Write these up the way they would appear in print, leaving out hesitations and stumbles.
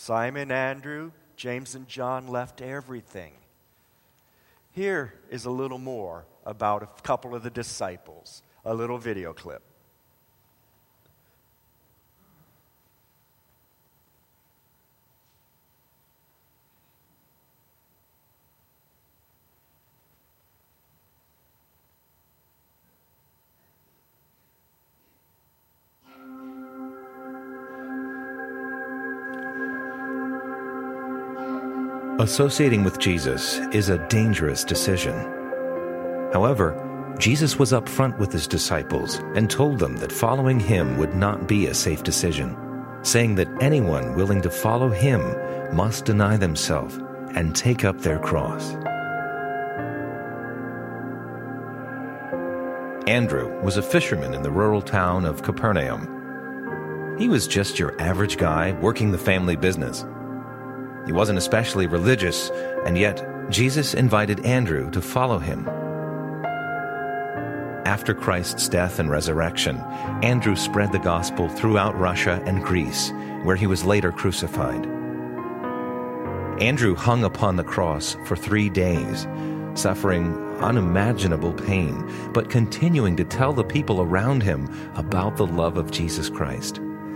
Simon, Andrew, James, and John left everything. Here is a little more about a couple of the disciples, a little video clip. Associating with Jesus is a dangerous decision. However, Jesus was upfront with his disciples and told them that following him would not be a safe decision, saying that anyone willing to follow him must deny themselves and take up their cross. Andrew was a fisherman in the rural town of Capernaum. He was just your average guy working the family business. He wasn't especially religious, and yet Jesus invited Andrew to follow him. After Christ's death and resurrection, Andrew spread the gospel throughout Russia and Greece, where he was later crucified. Andrew hung upon the cross for 3 days, suffering unimaginable pain, but continuing to tell the people around him about the love of Jesus Christ.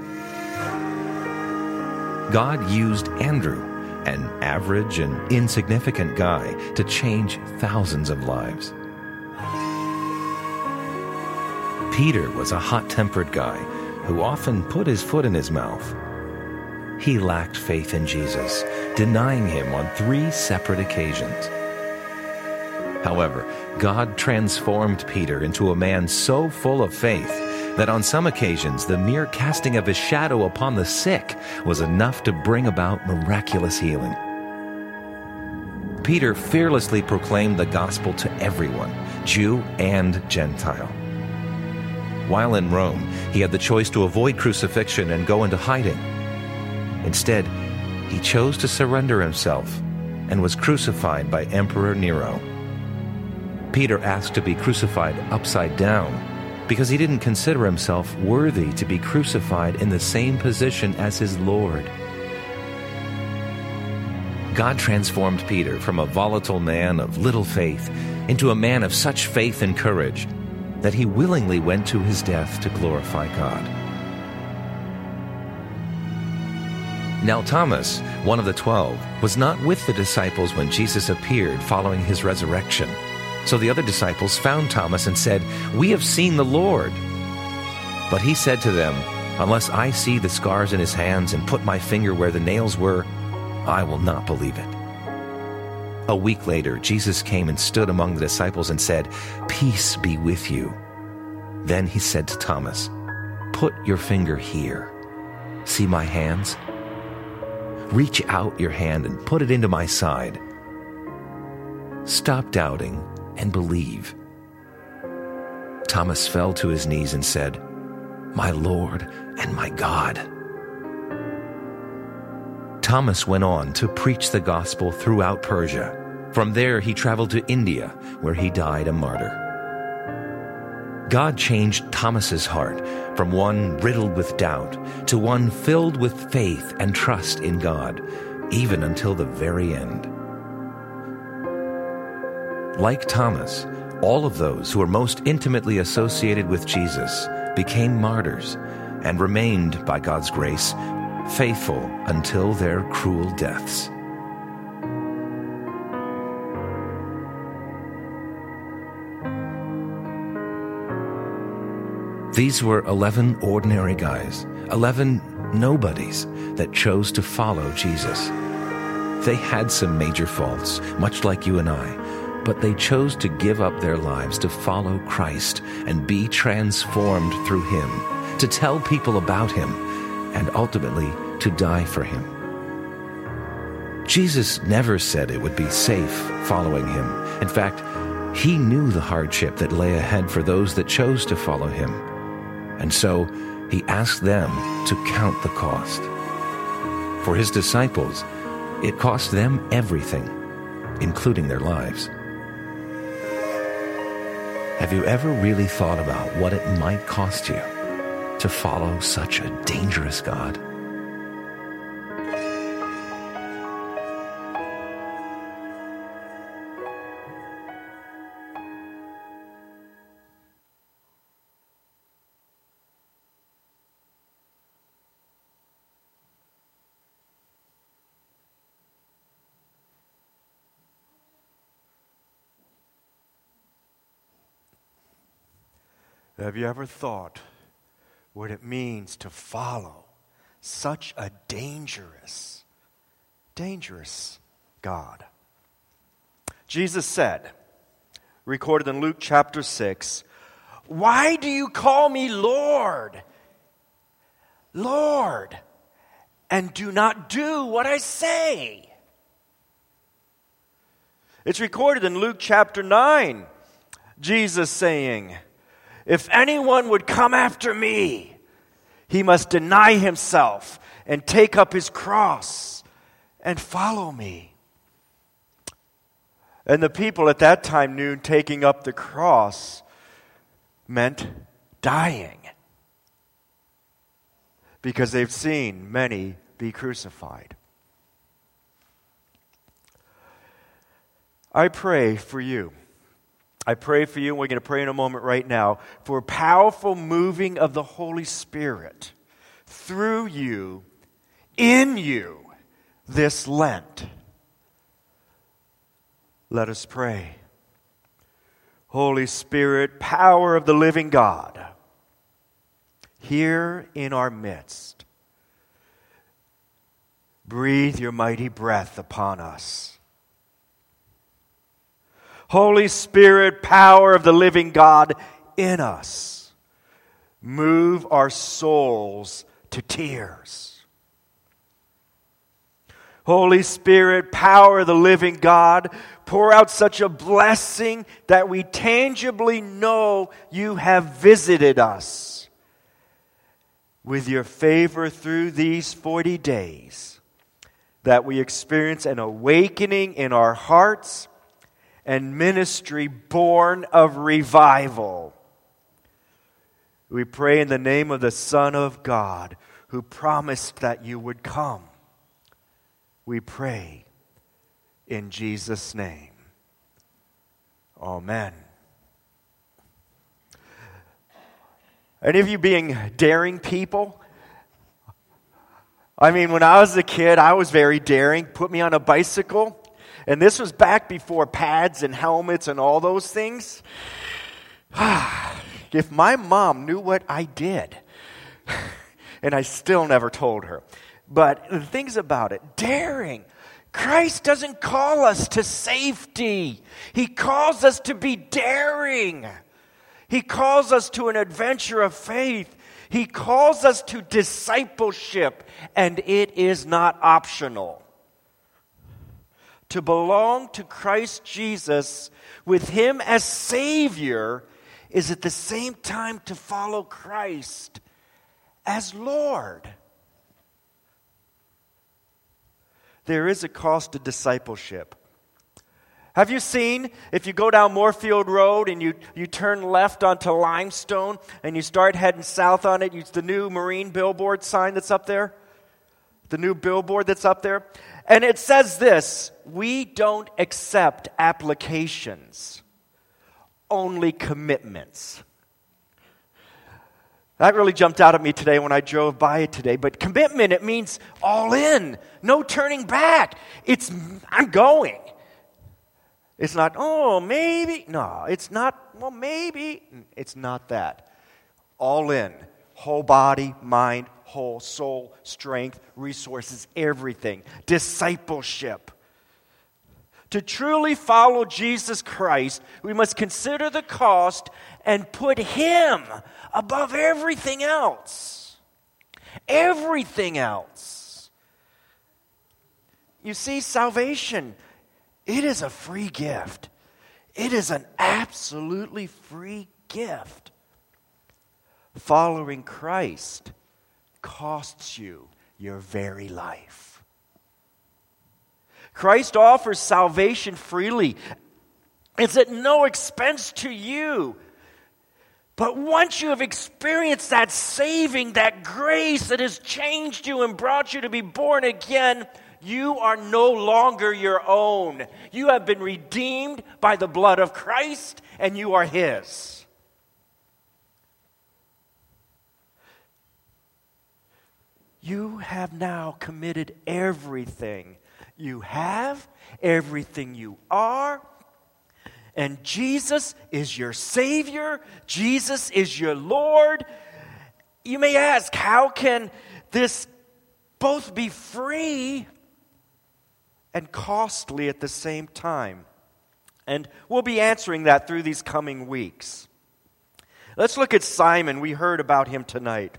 God used Andrew, an average and insignificant guy, to change thousands of lives. Peter was a hot-tempered guy who often put his foot in his mouth. He lacked faith in Jesus, denying him on 3 separate occasions. However, God transformed Peter into a man so full of faith that on some occasions the mere casting of his shadow upon the sick was enough to bring about miraculous healing. Peter fearlessly proclaimed the gospel to everyone, Jew and Gentile. While in Rome, he had the choice to avoid crucifixion and go into hiding. Instead, he chose to surrender himself and was crucified by Emperor Nero. Peter asked to be crucified upside down because he didn't consider himself worthy to be crucified in the same position as his Lord. God transformed Peter from a volatile man of little faith into a man of such faith and courage that he willingly went to his death to glorify God. Now Thomas, one of the 12, was not with the disciples when Jesus appeared following his resurrection. So the other disciples found Thomas and said, "We have seen the Lord." But he said to them, "Unless I see the scars in his hands and put my finger where the nails were, I will not believe it." A week later, Jesus came and stood among the disciples and said, "Peace be with you." Then he said to Thomas, "Put your finger here. See my hands? Reach out your hand and put it into my side. Stop doubting and believe." Thomas fell to his knees and said, "My Lord and my God." Thomas went on to preach the gospel throughout Persia. From there, he traveled to India, where he died a martyr. God changed Thomas's heart from one riddled with doubt to one filled with faith and trust in God, even until the very end. Like Thomas, all of those who were most intimately associated with Jesus became martyrs and remained, by God's grace, faithful until their cruel deaths. These were 11 ordinary guys, 11 nobodies that chose to follow Jesus. They had some major faults, much like you and I, but they chose to give up their lives to follow Christ and be transformed through him, to tell people about him, and ultimately to die for him. Jesus never said it would be safe following him. In fact, he knew the hardship that lay ahead for those that chose to follow him. And so he asked them to count the cost. For his disciples, it cost them everything, including their lives. Have you ever really thought about what it might cost you to follow such a dangerous God? Have you ever thought what it means to follow such a dangerous God? Jesus said, recorded in Luke chapter 6, "Why do you call me Lord, Lord, and do not do what I say?" It's recorded in Luke chapter 9, Jesus saying, "If anyone would come after me, he must deny himself and take up his cross and follow me." And the people at that time knew taking up the cross meant dying, because they've seen many be crucified. I pray for you. I pray for you, and we're going to pray in a moment right now, for a powerful moving of the Holy Spirit through you, in you, this Lent. Let us pray. Holy Spirit, power of the living God, here in our midst, breathe your mighty breath upon us. Holy Spirit, power of the living God in us, move our souls to tears. Holy Spirit, power of the living God, pour out such a blessing that we tangibly know you have visited us with your favor through these 40 days, that we experience an awakening in our hearts and ministry born of revival. We pray in the name of the Son of God, who promised that you would come. We pray in Jesus' name. Amen. Any of you being daring people? I mean, when I was a kid, I was very daring. Put me on a bicycle. And this was back before pads and helmets and all those things. If my mom knew what I did, and I still never told her, but the things about it, daring. Christ doesn't call us to safety. He calls us to be daring. He calls us to an adventure of faith. He calls us to discipleship, and it is not optional. To belong to Christ Jesus with Him as Savior is at the same time to follow Christ as Lord. There is a cost to discipleship. Have you seen, if you go down Moorfield Road and you turn left onto Limestone and you start heading south on it, it's the new Marine billboard sign that's up there? The new billboard that's up there? And it says this: we don't accept applications, only commitments. That really jumped out at me today when I drove by it today. But commitment, it means all in, no turning back. It's, I'm going. It's not, oh, maybe. No, it's not, well, maybe. It's not that. All in, whole body, mind, whole soul, strength, resources, everything. Discipleship. To truly follow Jesus Christ, we must consider the cost and put Him above everything else. Everything else. You see, salvation, it is a free gift. It is an absolutely free gift. Following Christ costs you your very life. Christ offers salvation freely. It's at no expense to you. But once you have experienced that saving, that grace that has changed you and brought you to be born again, you are no longer your own. You have been redeemed by the blood of Christ, and you are His. You have now committed everything you have, everything you are, and Jesus is your Savior, Jesus is your Lord, you may ask, how can this both be free and costly at the same time? And we'll be answering that through these coming weeks. Let's look at Simon. We heard about him tonight.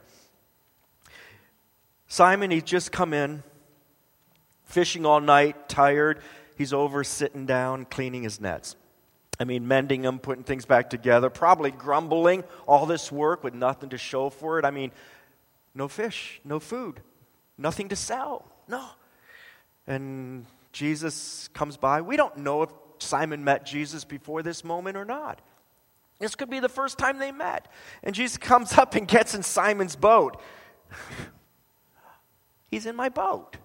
Simon, he's just come in, fishing all night, tired. He's over sitting down, cleaning his nets. Mending them, putting things back together, probably grumbling, all this work with nothing to show for it. No fish, no food, nothing to sell. No. And Jesus comes by. We don't know if Simon met Jesus before this moment or not. This could be the first time they met. And Jesus comes up and gets in Simon's boat. He's in my boat.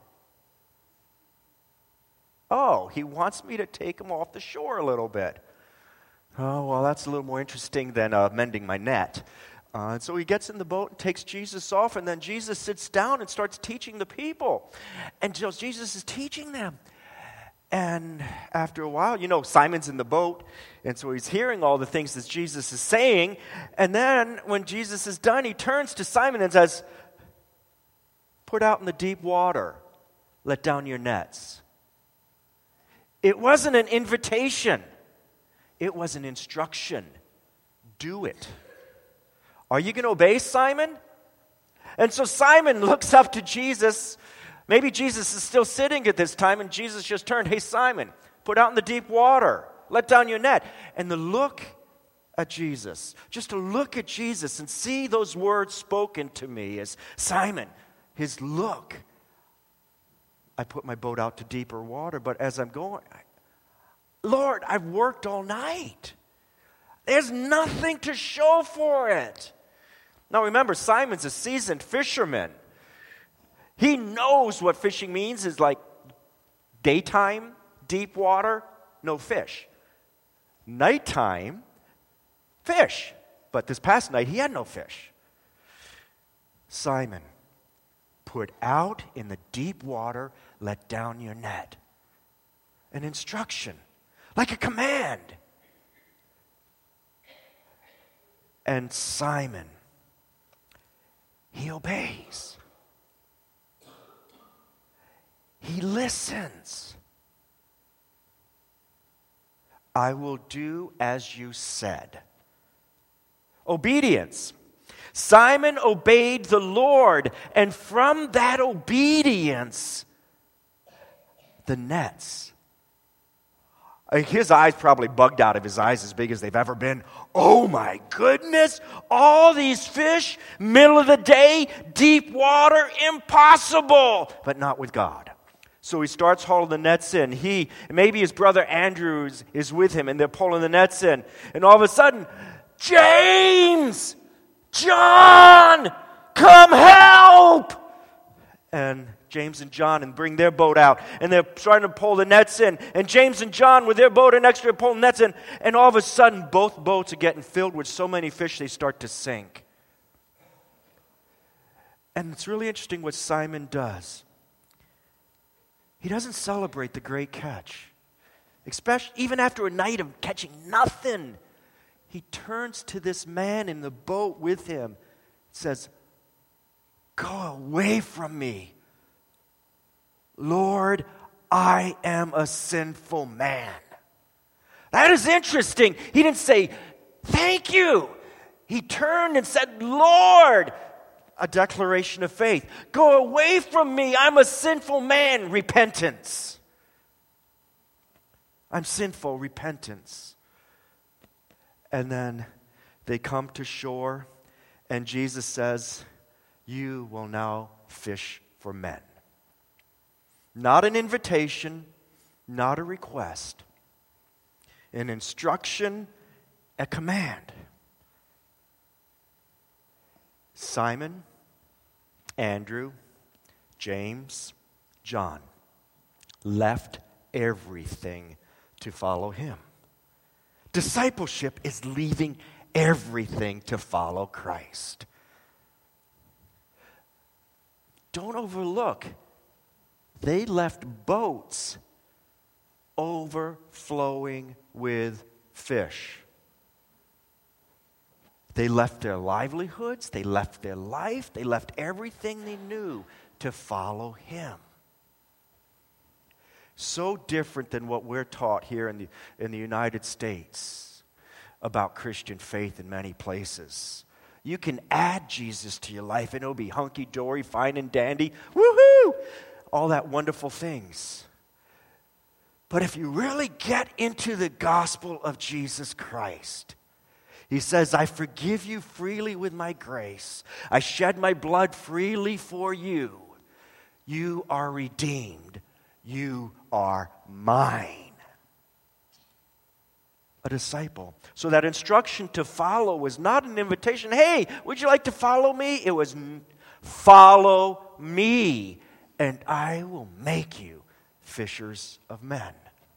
Oh, he wants me to take him off the shore a little bit. Oh, well, that's a little more interesting than mending my net. And so he gets in the boat and takes Jesus off, and then Jesus sits down and starts teaching the people. And so Jesus is teaching them. And after a while, Simon's in the boat, and so he's hearing all the things that Jesus is saying. And then when Jesus is done, he turns to Simon and says, "Put out in the deep water, let down your nets." It wasn't an invitation. It was an instruction. Do it. Are you going to obey, Simon? And so Simon looks up to Jesus. Maybe Jesus is still sitting at this time, and Jesus just turned, "Hey, Simon, put out in the deep water. Let down your net." And the look at Jesus, just to look at Jesus and see those words spoken to me as Simon, his look. I put my boat out to deeper water, but as I'm going, Lord, I've worked all night. There's nothing to show for it. Now remember, Simon's a seasoned fisherman. He knows what fishing means is like daytime, deep water, no fish. Nighttime, fish. But this past night, he had no fish. Simon, put out in the deep water, let down your net. An instruction, like a command. And Simon, he obeys. He listens. I will do as you said. Obedience. Simon obeyed the Lord, and from that obedience, the nets. His eyes probably bugged out of his eyes as big as they've ever been. Oh my goodness, all these fish, middle of the day, deep water, impossible. But not with God. So he starts hauling the nets in. Maybe his brother Andrew is with him, and they're pulling the nets in. And all of a sudden, James, John, come help! And James and John bring their boat out, and they're starting to pull the nets in. And James and John with their boat are next to pulling nets in. And all of a sudden, both boats are getting filled with so many fish they start to sink. And it's really interesting what Simon does. He doesn't celebrate the great catch, especially even after a night of catching nothing. He turns to this man in the boat with him and says, "Go away from me. Lord, I am a sinful man." That is interesting. He didn't say, "Thank you." He turned and said, "Lord," a declaration of faith. "Go away from me. I'm a sinful man." Repentance. I'm sinful. Repentance. And then they come to shore, and Jesus says, "You will now fish for men." Not an invitation, not a request. An instruction, a command. Simon, Andrew, James, John left everything to follow him. Discipleship is leaving everything to follow Christ. Don't overlook, they left boats overflowing with fish. They left their livelihoods, they left their life, they left everything they knew to follow him. So different than what we're taught here in the United States about Christian faith in many places. You can add Jesus to your life and it'll be hunky-dory, fine and dandy, woohoo! All that wonderful things. But if you really get into the gospel of Jesus Christ, he says, I forgive you freely with my grace. I shed my blood freely for you. You are redeemed. You are mine. A disciple. So that instruction to follow was not an invitation. Hey, would you like to follow me? It was, follow me, and I will make you fishers of men.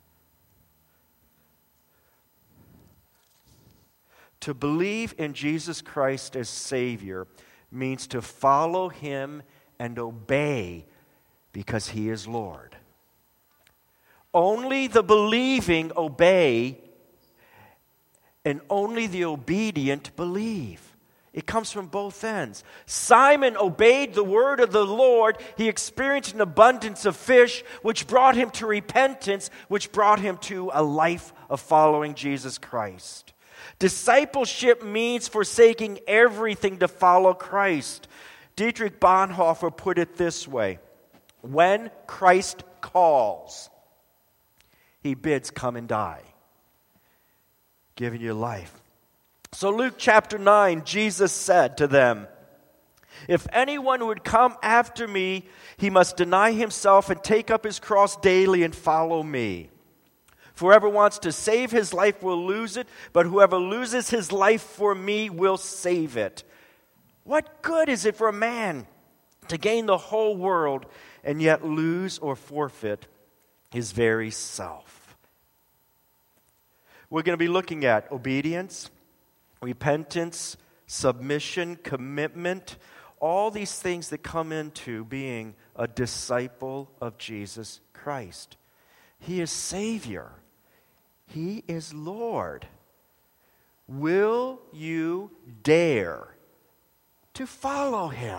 To believe in Jesus Christ as Savior means to follow him and obey because he is Lord. Only the believing obey, and only the obedient believe. It comes from both ends. Simon obeyed the word of the Lord. He experienced an abundance of fish, which brought him to repentance, which brought him to a life of following Jesus Christ. Discipleship means forsaking everything to follow Christ. Dietrich Bonhoeffer put it this way: when Christ calls, he bids come and die, giving you life. So Luke chapter 9, Jesus said to them, if anyone would come after me, he must deny himself and take up his cross daily and follow me. For whoever wants to save his life will lose it, but whoever loses his life for me will save it. What good is it for a man to gain the whole world and yet lose or forfeit his very self? We're going to be looking at obedience, repentance, submission, commitment, all these things that come into being a disciple of Jesus Christ. He is Savior. He is Lord. Will you dare to follow him?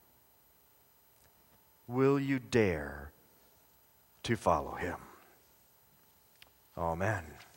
Will you dare to follow him? Amen.